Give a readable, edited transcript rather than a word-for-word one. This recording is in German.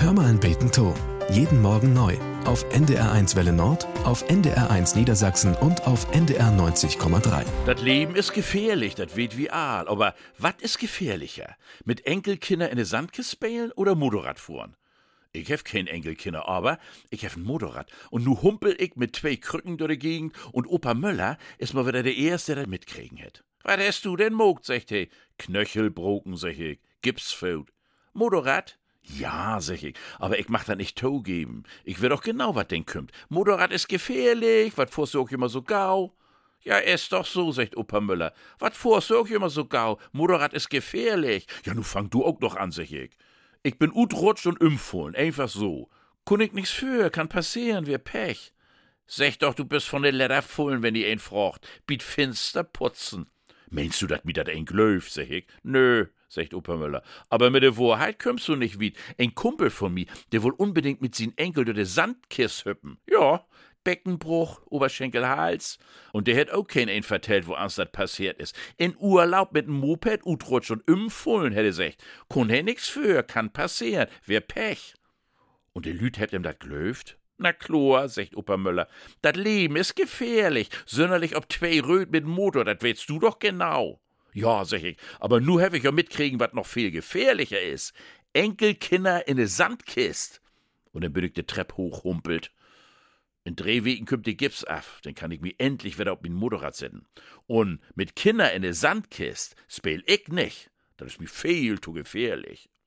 Hör mal ein Beten to. Jeden Morgen neu. Auf NDR1 Welle Nord, auf NDR1 Niedersachsen und auf NDR 90,3. Das Leben ist gefährlich, das weht wie Aal. Aber was ist gefährlicher? Mit Enkelkinder in eine Sandkiste spielen oder Motorrad fahren? Ich hef kein Enkelkinder, aber ich hef ein Motorrad. Und nu humpel ich mit 2 Krücken durch die Gegend und Opa Möller ist mal wieder der Erste, der das mitkriegen hat. Was hast du denn mogt, sagt he. Knöchelbroken, sag ich. Gipsfout. Motorrad? Ja, sag ich, aber ich mach da nicht Tow geben. Ich will doch genau, was denn kümmt. Motorrad ist gefährlich, was fuhrst du auch immer so gau? Ja, ist doch so, sagt Opa Müller. Was fuhrst du auch immer so gau? Motorrad ist gefährlich. Ja, nu fang du auch noch an, sag ich. Ich bin utrutscht und umfohlen, einfach so. Kun ich nix für, kann passieren, wir Pech. Sag doch, du bist von den Lederfullen, wenn die ein frocht. Biet finster putzen. Meinst du, dat mi dat ein glöf, sag ich? Nö, sagt Opa Müller. Aber mit der Wahrheit kommst du nicht wie. Ein Kumpel von mi, der wohl unbedingt mit sin Enkel durch de Sandkist hüppen. Ja, Beckenbruch, Oberschenkelhals. Und der hätt auch kein ein vertellt, wo ans dat passiert ist. In Urlaub mit dem Moped utrutsch und umfullen, hätte gesagt. Kun he nix für, kann passieren, wär Pech. Und der Lüt hebt ihm dat glöft? Na klar, sagt Opa Müller, dat Leben ist gefährlich, sonderlich ob 2 Röd mit dem Motor, dat weißt du doch genau. Ja, sag ich, aber nu hab ich ja mitkriegen, wat noch viel gefährlicher is. Enkelkinder in ne Sandkist. Und dann bin ich de Trepp hochhumpelt. In 3 Wegen kümmt die Gips af, dann kann ich mi endlich wieder auf min Motorrad setzen. Und mit Kinder in ne Sandkist spiel ich nicht, das is mi viel zu gefährlich.